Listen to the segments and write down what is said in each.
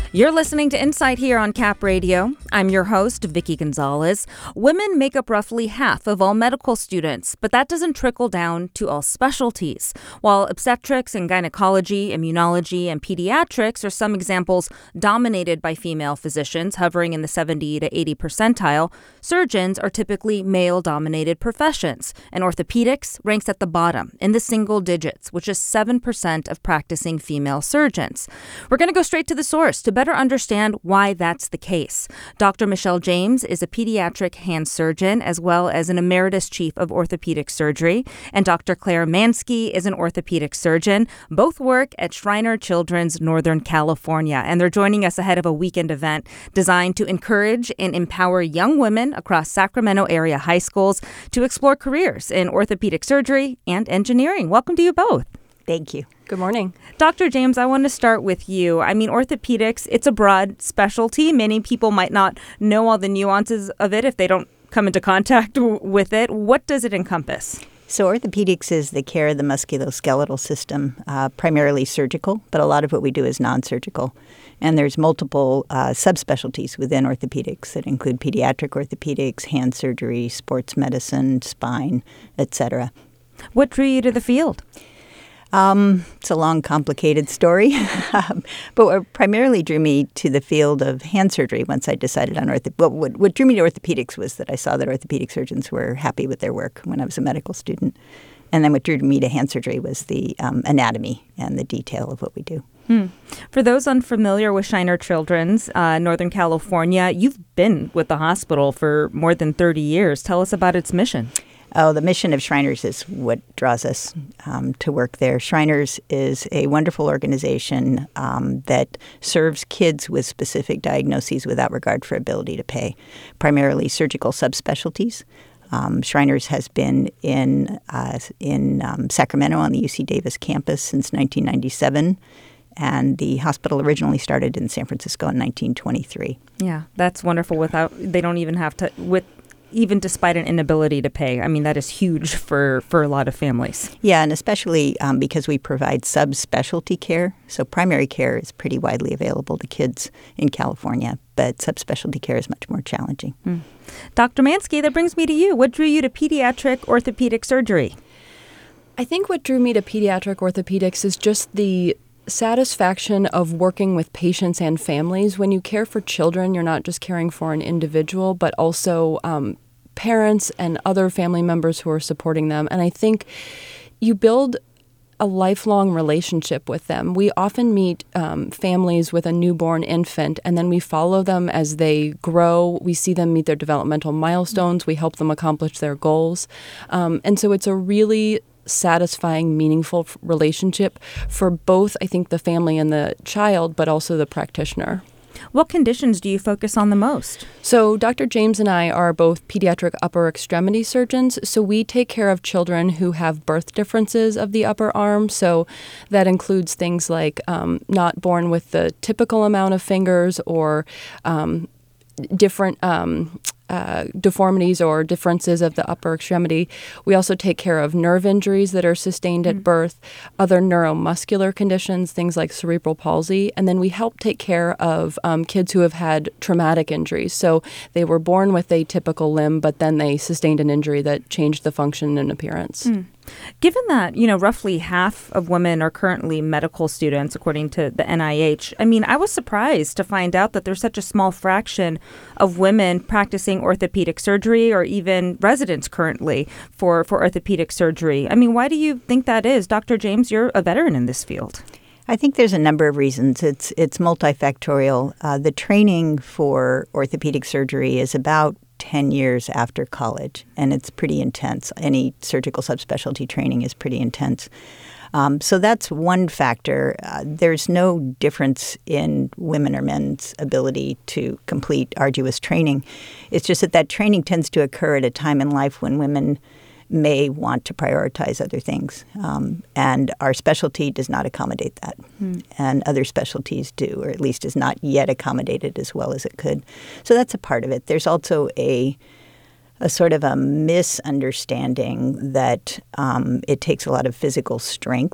You're listening to Insight here on Cap Radio. I'm your host, Vicky Gonzalez. Women make up roughly half of all medical students, but that doesn't trickle down to all specialties. While obstetrics and gynecology, immunology, and pediatrics are some examples dominated by female physicians, hovering in the 70 to 80 percentile, surgeons are typically male-dominated professions, and orthopedics ranks at the bottom in the single digits, which is 7% of practicing female surgeons. We're going to go straight to the source to better understand why that's the case. Dr. Michelle James is a pediatric hand surgeon as well as an emeritus chief of orthopedic surgery, and Dr. Claire Mansky is an orthopedic surgeon. Both work at Shriner Children's Northern California, and they're joining us ahead of a weekend event designed to encourage and empower young women across Sacramento area high schools to explore careers in orthopedic surgery and engineering. Welcome to you both. Thank you. Good morning. Dr. James, I want to start with you. I mean, orthopedics, it's a broad specialty. Many people might not know all the nuances of it if they don't come into contact with it. What does it encompass? So orthopedics is the care of the musculoskeletal system, primarily surgical, but a lot of what we do is non-surgical. And there's multiple subspecialties within orthopedics that include pediatric orthopedics, hand surgery, sports medicine, spine, etc. What drew you to the field? It's a long, complicated story, but what primarily drew me to the field of hand surgery once I decided on what drew me to orthopedics was that I saw that orthopedic surgeons were happy with their work when I was a medical student. And then what drew me to hand surgery was the anatomy and the detail of what we do. For those unfamiliar with Shriner Children's, Northern California, you've been with the hospital for more than 30 years. Tell us about its mission. Oh, the mission of Shriners is what draws us to work there. Shriners is a wonderful organization that serves kids with specific diagnoses without regard for ability to pay, primarily surgical subspecialties. Shriners has been in Sacramento on the UC Davis campus since 1997. And the hospital originally started in San Francisco in 1923. Yeah, that's wonderful. They don't even have to, even despite an inability to pay. I mean, that is huge for a lot of families. Yeah, and especially because we provide subspecialty care. So primary care is pretty widely available to kids in California, but subspecialty care is much more challenging. Dr. Mansky, that brings me to you. What drew you to pediatric orthopedic surgery? I think what drew me to pediatric orthopedics is just the satisfaction of working with patients and families. When you care for children, you're not just caring for an individual, but also parents and other family members who are supporting them. And I think you build a lifelong relationship with them. We often meet families with a newborn infant, and then we follow them as they grow. We see them meet their developmental milestones. We help them accomplish their goals. And so it's a really satisfying, meaningful relationship for both, I think, the family and the child, but also the practitioner. What conditions do you focus on the most? So Dr. James and I are both pediatric upper extremity surgeons. So we take care of children who have birth differences of the upper arm. So that includes things like not born with the typical amount of fingers or different deformities or differences of the upper extremity. We also take care of nerve injuries that are sustained at birth, other neuromuscular conditions, things like cerebral palsy, and then we help take care of kids who have had traumatic injuries. So they were born with a typical limb, but then they sustained an injury that changed the function and appearance. Given that, roughly half of women are currently medical students, according to the NIH, I mean, I was surprised to find out that there's such a small fraction of women practicing orthopedic surgery or even residents currently for orthopedic surgery. I mean, why do you think that is? Dr. James, you're a veteran in this field. I think there's a number of reasons. It's multifactorial. The training for orthopedic surgery is about 10 years after college, and it's pretty intense. Any surgical subspecialty training is pretty intense. So that's one factor. There's no difference in women or men's ability to complete arduous training. It's just that training tends to occur at a time in life when women may want to prioritize other things. And our specialty does not accommodate that. And other specialties do, or at least is not yet accommodated as well as it could. So that's a part of it. There's also a sort of a misunderstanding that it takes a lot of physical strength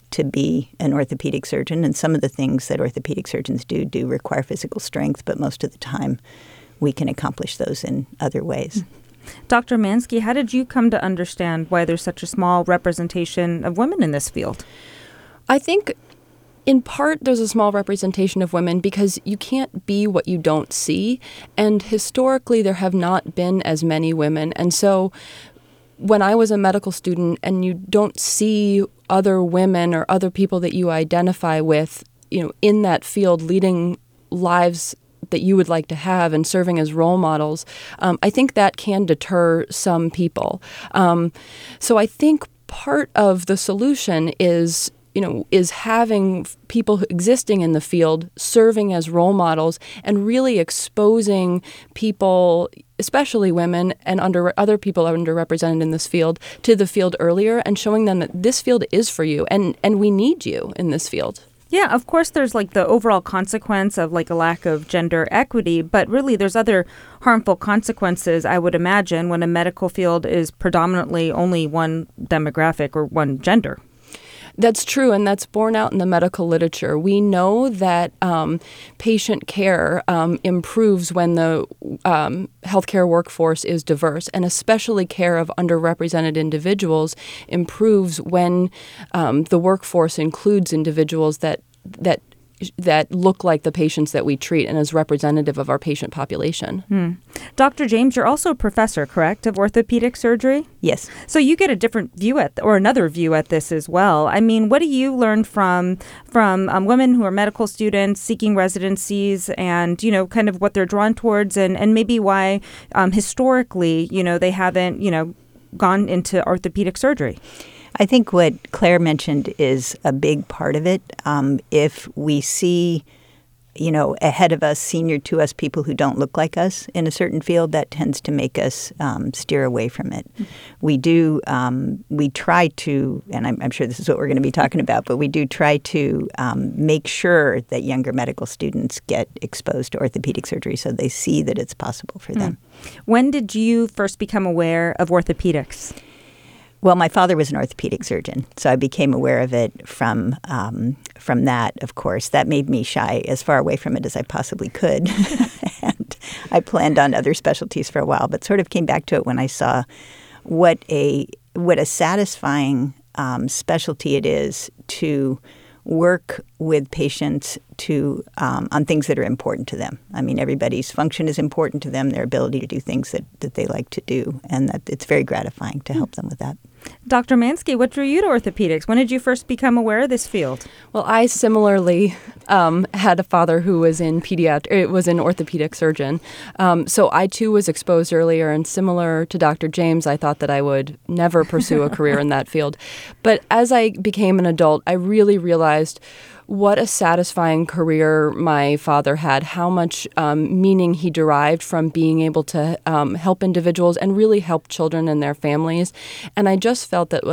to be an orthopedic surgeon. And some of the things that orthopedic surgeons do require physical strength, but most of the time we can accomplish those in other ways. Dr. Mansky, how did you come to understand why there's such a small representation of women in this field? I think in part there's a small representation of women because you can't be what you don't see. And historically, there have not been as many women. And so when I was a medical student and you don't see other women or other people that you identify with, in that field leading lives that you would like to have and serving as role models, I think that can deter some people. So I think part of the solution is having people existing in the field serving as role models and really exposing people, especially women and other people underrepresented in this field, to the field earlier and showing them that this field is for you and we need you in this field. Yeah, of course, there's the overall consequence of a lack of gender equity, but really there's other harmful consequences, I would imagine, when a medical field is predominantly only one demographic or one gender. That's true, and that's borne out in the medical literature. We know that patient care improves when the healthcare workforce is diverse, and especially care of underrepresented individuals improves when the workforce includes individuals that look like the patients that we treat and is representative of our patient population. Dr. James, you're also a professor, correct, of orthopedic surgery? Yes. So you get a different view another view at this as well. I mean, what do you learn from women who are medical students seeking residencies and, kind of what they're drawn towards and maybe why historically, they haven't, gone into orthopedic surgery? I think what Claire mentioned is a big part of it. If we see, ahead of us, senior to us, people who don't look like us in a certain field, that tends to make us steer away from it. We try to, and I'm sure this is what we're going to be talking about, but we do try to make sure that younger medical students get exposed to orthopedic surgery so they see that it's possible for them. When did you first become aware of orthopedics? Well, my father was an orthopedic surgeon, so I became aware of it from that, of course. That made me shy as far away from it as I possibly could. And I planned on other specialties for a while, but sort of came back to it when I saw what a satisfying specialty it is to work with patients on things that are important to them. I mean, everybody's function is important to them, their ability to do things that they like to do, and that it's very gratifying to help them with that. Dr. Mansky, what drew you to orthopedics? When did you first become aware of this field? Well, I similarly had a father who was an orthopedic surgeon. So I, too, was exposed earlier. And similar to Dr. James, I thought that I would never pursue a career in that field. But as I became an adult, I really realized what a satisfying career my father had, how much meaning he derived from being able to help individuals and really help children and their families. And I just felt that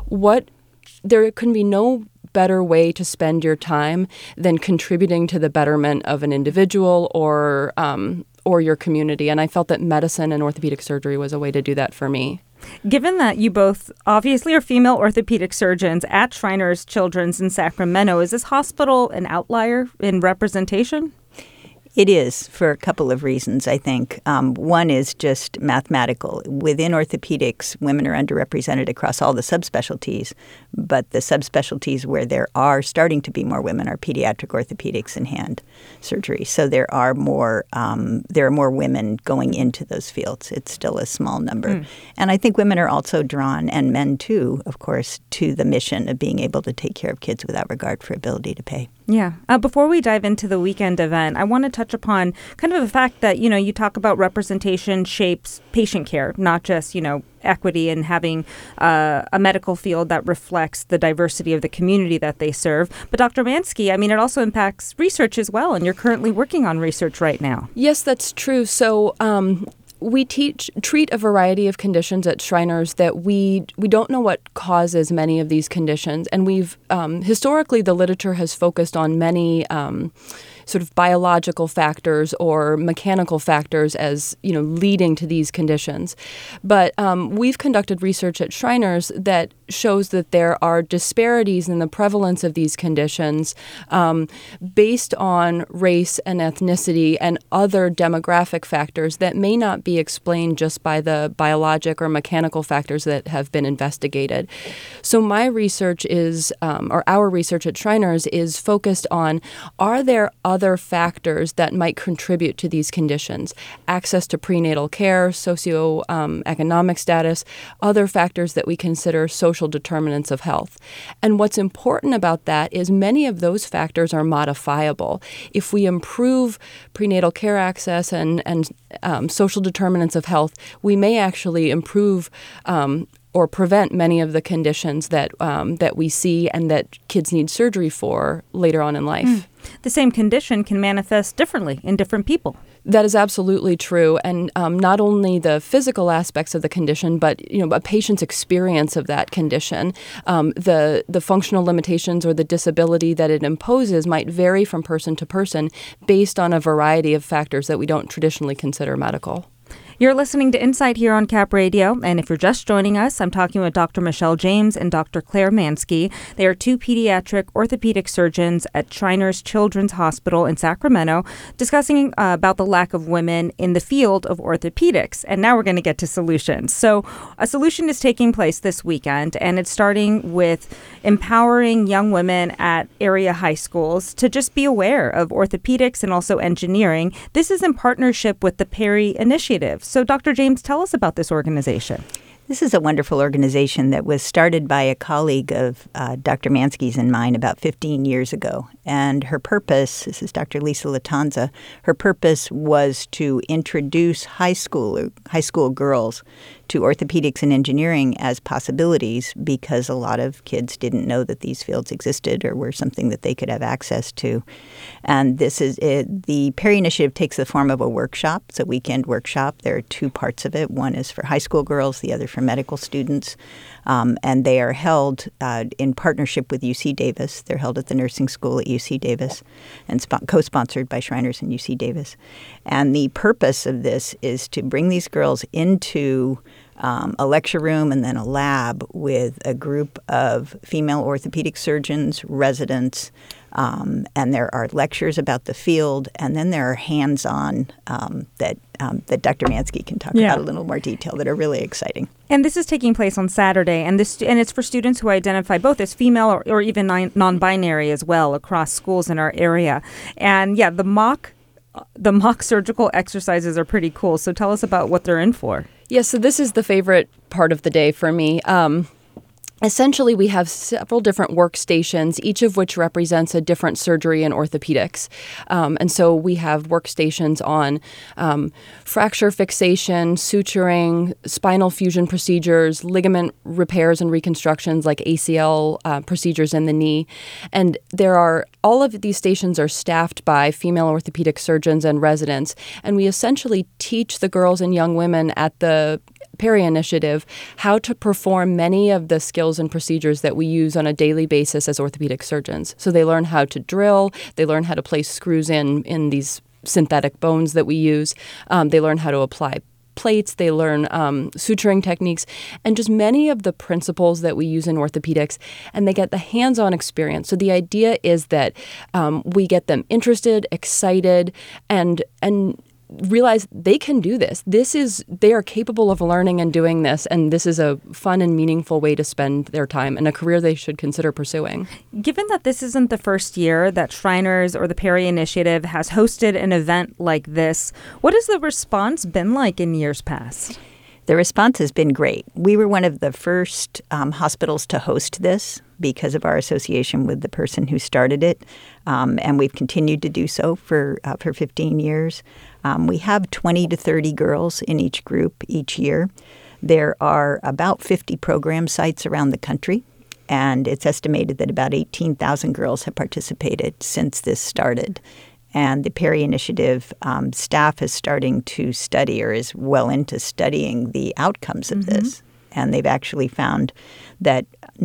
there can be no better way to spend your time than contributing to the betterment of an individual or your community. And I felt that medicine and orthopedic surgery was a way to do that for me. Given that you both obviously are female orthopedic surgeons at Shriners Children's in Sacramento, is this hospital an outlier in representation? It is, for a couple of reasons, I think. One is just mathematical. Within orthopedics, women are underrepresented across all the subspecialties, but the subspecialties where there are starting to be more women are pediatric orthopedics and hand surgery. So there are more women going into those fields. It's still a small number. And I think women are also drawn, and men too, of course, to the mission of being able to take care of kids without regard for ability to pay. Yeah. Before we dive into the weekend event, I want to touch upon kind of the fact that, you talk about representation shapes patient care, not just, equity and having a medical field that reflects the diversity of the community that they serve. But Dr. Mansky, it also impacts research as well, and you're currently working on research right now. Yes, that's true. So we treat a variety of conditions at Shriners that we don't know what causes many of these conditions. And we've historically, the literature has focused on many sort of biological factors or mechanical factors as, leading to these conditions. But we've conducted research at Shriners that shows that there are disparities in the prevalence of these conditions based on race and ethnicity and other demographic factors that may not be explained just by the biologic or mechanical factors that have been investigated. So my research is, or our research at Shriners is focused on, are there other factors that might contribute to these conditions? Access to prenatal care, socioeconomic status, other factors that we consider social determinants of health. And what's important about that is many of those factors are modifiable. If we improve prenatal care access and social determinants of health, we may actually improve or prevent many of the conditions that we see and that kids need surgery for later on in life. The same condition can manifest differently in different people. That is absolutely true, and not only the physical aspects of the condition, but a patient's experience of that condition, the functional limitations or the disability that it imposes might vary from person to person based on a variety of factors that we don't traditionally consider medical. You're listening to Insight here on Cap Radio, and if you're just joining us, I'm talking with Dr. Michelle James and Dr. Claire Mansky. They are two pediatric orthopedic surgeons at Shriners Children's Hospital in Sacramento, discussing about the lack of women in the field of orthopedics. And now we're going to get to solutions. So a solution is taking place this weekend, and it's starting with empowering young women at area high schools to just be aware of orthopedics and also engineering. This is in partnership with the Perry Initiative. So, Dr. James, tell us about this organization. This is a wonderful organization that was started by a colleague of Dr. Mansky's and mine about 15 years ago. And her purpose, this is Dr. Lisa Latanza, her purpose was to introduce high school girls to orthopedics and engineering as possibilities, because a lot of kids didn't know that these fields existed or were something that they could have access to. And this is it. The Perry Initiative takes the form of a workshop. It's a weekend workshop. There are two parts of it. One is for high school girls, the other for medical students. And they are held in partnership with UC Davis. They're held at the nursing school at UC Davis and co-sponsored by Shriners and UC Davis. And the purpose of this is to bring these girls into a lecture room and then a lab with a group of female orthopedic surgeons, residents, and there are lectures about the field, and then there are hands-on that Dr. Mansky can talk about a little more detail that are really exciting. And this is taking place on Saturday, and it's for students who identify both as female or even non-binary as well across schools in our area. And the mock surgical exercises are pretty cool. So tell us about what they're in for. Yes, so this is the favorite part of the day for me. Essentially, we have several different workstations, each of which represents a different surgery in orthopedics. And so we have workstations on fracture fixation, suturing, spinal fusion procedures, ligament repairs and reconstructions like ACL procedures in the knee. And all of these stations are staffed by female orthopedic surgeons and residents. And we essentially teach the girls and young women at the Perry Initiative how to perform many of the skills and procedures that we use on a daily basis as orthopedic surgeons. So they learn how to drill, they learn how to place screws in these synthetic bones that we use, they learn how to apply plates, they learn suturing techniques, and just many of the principles that we use in orthopedics, and they get the hands-on experience. So the idea is that we get them interested, excited, and realize they can do this. They are capable of learning and doing this, and this is a fun and meaningful way to spend their time and a career they should consider pursuing. Given that this isn't the first year that Shriners or the Perry Initiative has hosted an event like this, what has the response been like in years past? The response has been great. We were one of the first hospitals to host this because of our association with the person who started it, and we've continued to do so for 15 years. We have 20 to 30 girls in each group each year. There are about 50 program sites around the country, and it's estimated that about 18,000 girls have participated since this started. And the Perry Initiative staff is starting to study, or is well into studying, the outcomes of this. And they've actually found that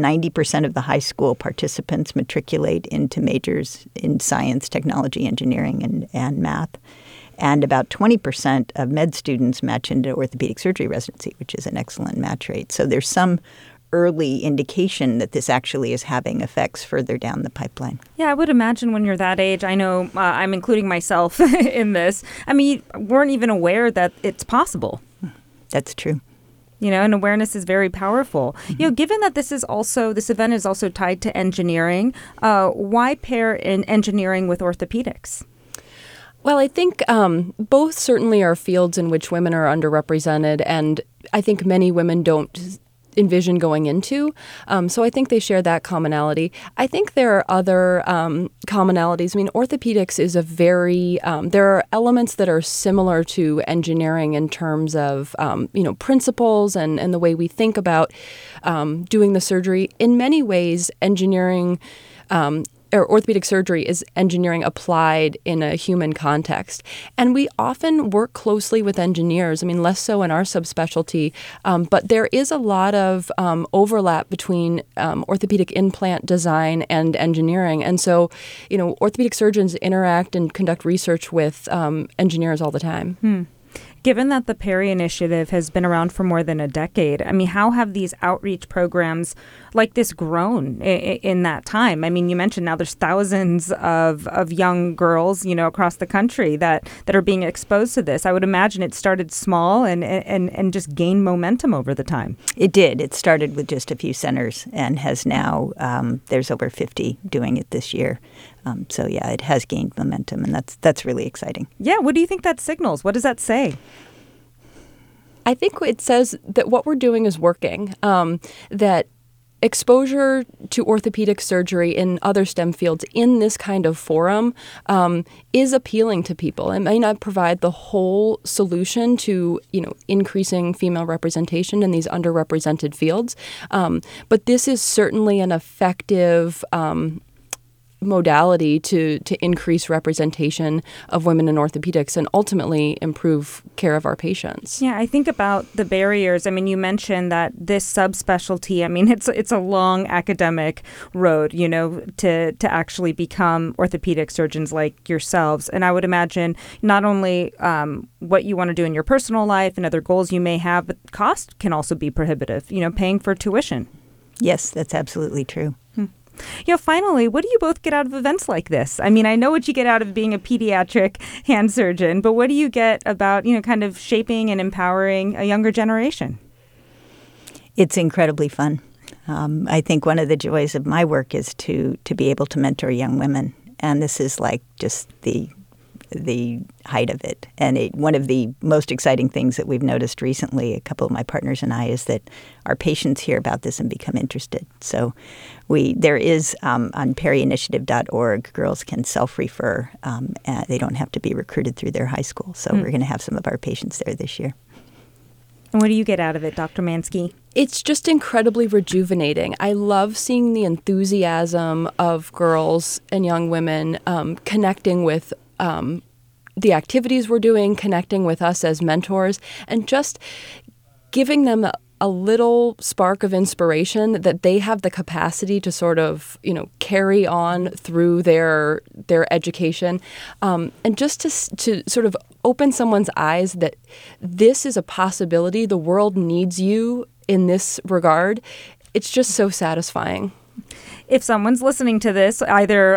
90% of the high school participants matriculate into majors in science, technology, engineering, and math. And about 20% of med students match into orthopedic surgery residency, which is an excellent match rate. So there's some early indication that this actually is having effects further down the pipeline. Yeah, I would imagine when you're that age, I know I'm including myself in this. I mean, you weren't even aware that it's possible. That's true. And awareness is very powerful. Mm-hmm. Given that this event is also tied to engineering, why pair in engineering with orthopedics? Well, I think both certainly are fields in which women are underrepresented, and I think many women don't envision going into. So I think they share that commonality. I think there are other commonalities. I mean, orthopedics is there are elements that are similar to engineering in terms of, principles and the way we think about doing the surgery. In many ways, engineering or orthopedic surgery is engineering applied in a human context. And we often work closely with engineers. I mean, less so in our subspecialty, but there is a lot of overlap between orthopedic implant design and engineering. And so, orthopedic surgeons interact and conduct research with engineers all the time. Given that the Perry Initiative has been around for more than a decade, I mean, how have these outreach programs like this grown in that time? I mean, you mentioned now there's thousands of young girls, across the country that are being exposed to this. I would imagine it started small and just gained momentum over the time. It did. It started with just a few centers and has now, there's over 50 doing it this year. So, yeah, it has gained momentum, and that's really exciting. Yeah. What do you think that signals? What does that say? I think it says that what we're doing is working, that exposure to orthopedic surgery in other STEM fields in this kind of forum is appealing to people. It may not provide the whole solution to, increasing female representation in these underrepresented fields, but this is certainly an effective modality to increase representation of women in orthopedics and ultimately improve care of our patients. Yeah, I think about the barriers. I mean, you mentioned that this subspecialty, I mean, it's a long academic road, to actually become orthopedic surgeons like yourselves. And I would imagine not only what you want to do in your personal life and other goals you may have, but cost can also be prohibitive, paying for tuition. Yes, that's absolutely true. Finally, what do you both get out of events like this? I mean, I know what you get out of being a pediatric hand surgeon, but what do you get about, kind of shaping and empowering a younger generation? It's incredibly fun. I think one of the joys of my work is to be able to mentor young women. And this is like just the height of it. And one of the most exciting things that we've noticed recently, a couple of my partners and I, is that our patients hear about this and become interested. So there is on perryinitiative.org, girls can self-refer. They don't have to be recruited through their high school. So we're going to have some of our patients there this year. And what do you get out of it, Dr. Mansky? It's just incredibly rejuvenating. I love seeing the enthusiasm of girls and young women connecting with the activities we're doing, connecting with us as mentors, and just giving them a little spark of inspiration that they have the capacity to sort of, carry on through their education, and just to sort of open someone's eyes that this is a possibility. The world needs you in this regard. It's just so satisfying. If someone's listening to this, either,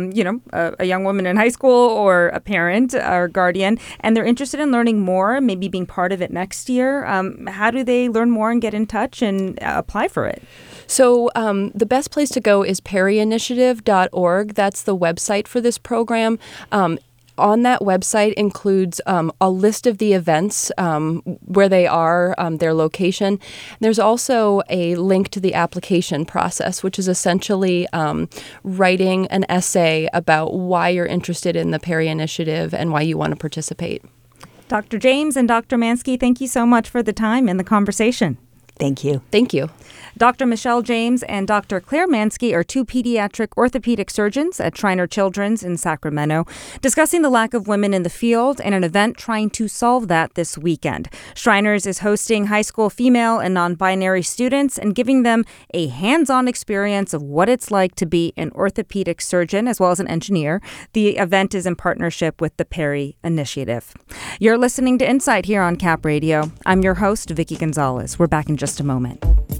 a young woman in high school or a parent or guardian, and they're interested in learning more, maybe being part of it next year, how do they learn more and get in touch and apply for it? So the best place to go is perryinitiative.org. That's the website for this program. On that website includes a list of the events, where they are, their location. There's also a link to the application process, which is essentially writing an essay about why you're interested in the Perry Initiative and why you want to participate. Dr. James and Dr. Mansky, thank you so much for the time and the conversation. Thank you. Thank you. Dr. Michelle James and Dr. Claire Mansky are two pediatric orthopedic surgeons at Shriner Children's in Sacramento, discussing the lack of women in the field and an event trying to solve that this weekend. Shriners is hosting high school female and non-binary students and giving them a hands-on experience of what it's like to be an orthopedic surgeon as well as an engineer. The event is in partnership with the Perry Initiative. You're listening to Insight here on Cap Radio. I'm your host, Vicki Gonzalez. We're back in just a moment.